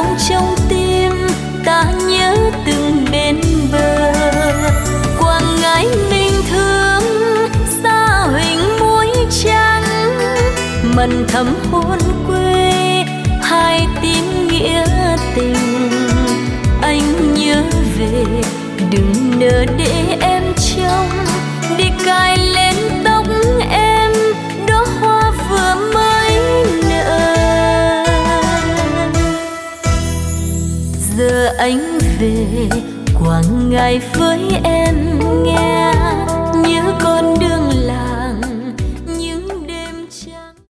sâu trong tim ta nhớ từng bên bờ. Quang ngãi mình thương xa huỳnh muối trắng, mần thấm hồn quê hai tim nghĩa tình. Anh nhớ về đừng nỡ để em trông, đi cài lên tóc em đóa hoa vừa mới nở. Giờ anh về Quảng Ngãi với em